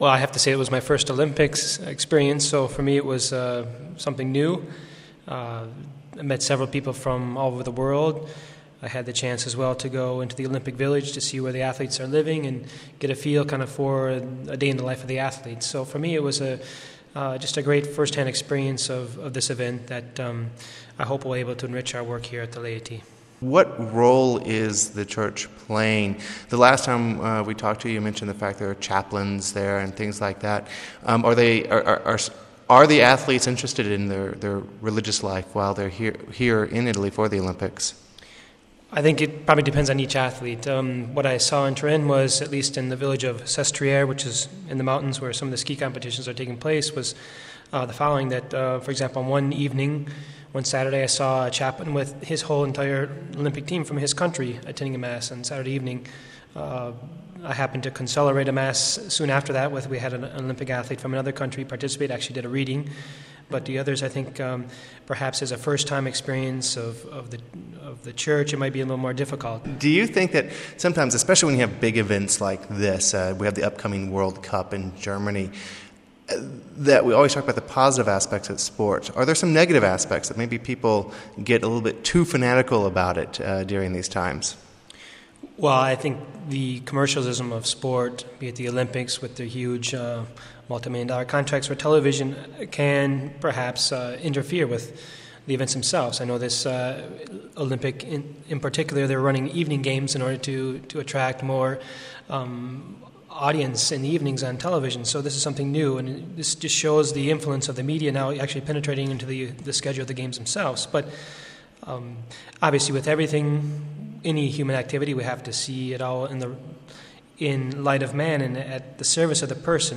Well, I have to say it was my first Olympics experience, so for me it was something new. I met several people from all over the world. I had the chance as well to go into the Olympic Village to see where the athletes are living and get a feel kind of for a day in the life of the athletes. So for me it was just a great first-hand experience of this event that I hope will be able to enrich our work here at the laity. What role is the church playing? The last time we talked to you, you mentioned the fact there are chaplains there and things like that. Are the athletes interested in their religious life while they're here in Italy for the Olympics? I think it probably depends on each athlete. What I saw in Turin was, at least in the village of Sestriere, which is in the mountains where some of the ski competitions are taking place, was the following: that, for example, one Saturday I saw a chaplain with his whole entire Olympic team from his country attending a Mass on Saturday evening. I happened to concelebrate a Mass soon after that. We had an Olympic athlete from another country participate, actually did a reading. But the others, I think, perhaps as a first-time experience of the church, it might be a little more difficult. Do you think that sometimes, especially when you have big events like this, we have the upcoming World Cup in Germany, that we always talk about the positive aspects of sport. Are there some negative aspects that maybe people get a little bit too fanatical about it during these times? Well, I think the commercialism of sport, be it the Olympics with their huge multi-million-dollar contracts for television, can perhaps interfere with the events themselves. I know this Olympic in particular, they're running evening games in order to attract more audience in the evenings on television. So this is something new, and this just shows the influence of the media now actually penetrating into the schedule of the games themselves. But obviously with everything, any human activity, we have to see it all in light of man and at the service of the person.